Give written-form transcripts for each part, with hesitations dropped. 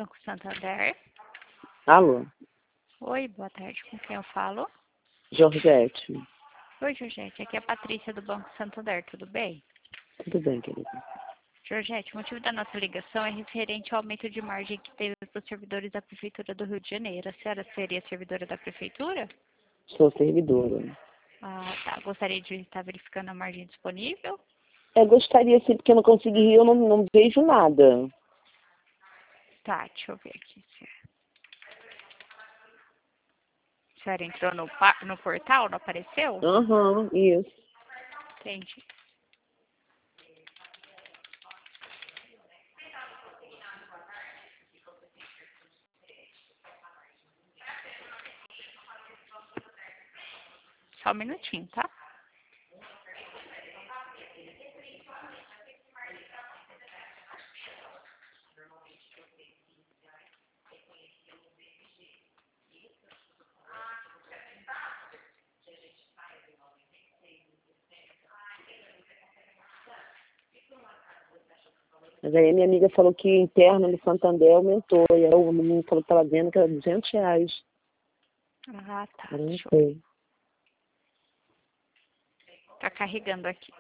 Banco Santander. Alô? Oi, boa tarde. Com quem eu falo? Georgette. Oi, Georgette. Aqui é a Patrícia do Banco Santander. Tudo bem? Tudo bem, querida? Georgette, o motivo da nossa ligação é referente ao aumento de margem que teve para os servidores da Prefeitura do Rio de Janeiro. A senhora seria servidora da Prefeitura? Sou servidora. Ah, tá. Gostaria de estar verificando a margem disponível? Eu gostaria sim, porque eu não consegui rir, eu não vejo nada. Tá, deixa eu ver aqui. A senhora entrou no portal, não apareceu? Aham, isso. Entendi. Só um minutinho, tá? Mas aí a minha amiga falou que interno no Santander aumentou. E aí o menino falou que estava vendo que era R$200. Ah, tá. Eu não Deixa eu ver. sei. Tá carregando aqui.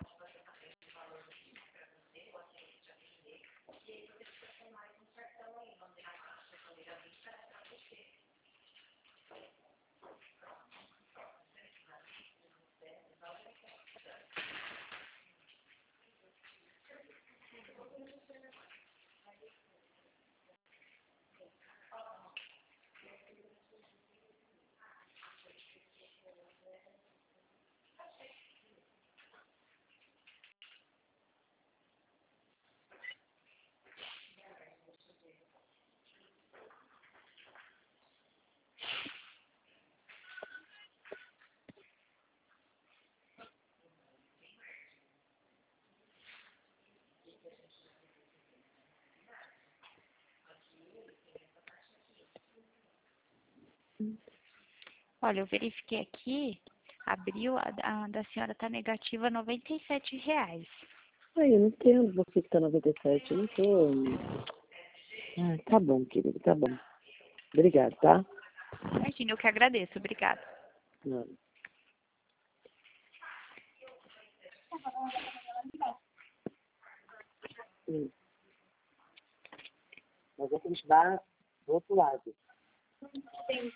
Olha, eu verifiquei aqui, abril, a da senhora tá negativa R$97. Aí eu não entendo por que tá 97. Eu não tô... Ah, tá bom, querido, tá bom. Obrigada, tá? Imagina, eu que agradeço. Obrigada. Não. Mas é que eles vão do outro lado.